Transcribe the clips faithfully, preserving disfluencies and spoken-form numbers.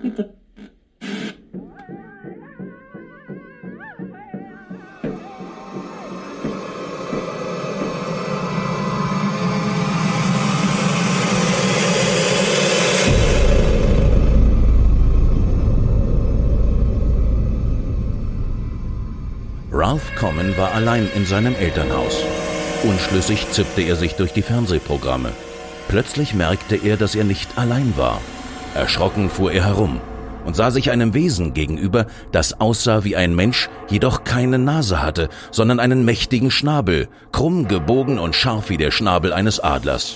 Ralph Common war allein in seinem Elternhaus. Unschlüssig zippte er sich durch die Fernsehprogramme. Plötzlich merkte er, dass er nicht allein war. Erschrocken fuhr er herum und sah sich einem Wesen gegenüber, das aussah wie ein Mensch, jedoch keine Nase hatte, sondern einen mächtigen Schnabel, krumm, gebogen und scharf wie der Schnabel eines Adlers.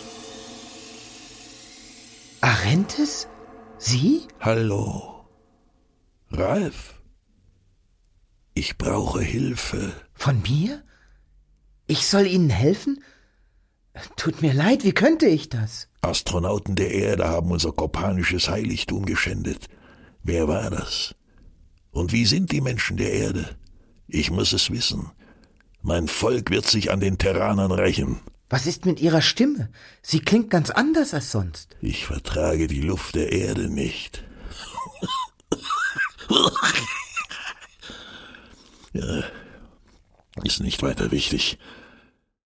Arentes? Sie? Hallo, Ralph. Ich brauche Hilfe. Von mir? Ich soll Ihnen helfen? Tut mir leid, wie könnte ich das? Astronauten der Erde haben unser kopernisches Heiligtum geschändet. Wer war das? Und wie sind die Menschen der Erde? Ich muss es wissen. Mein Volk wird sich an den Terranern rächen. Was ist mit Ihrer Stimme? Sie klingt ganz anders als sonst. Ich vertrage die Luft der Erde nicht. Ja, ist nicht weiter wichtig.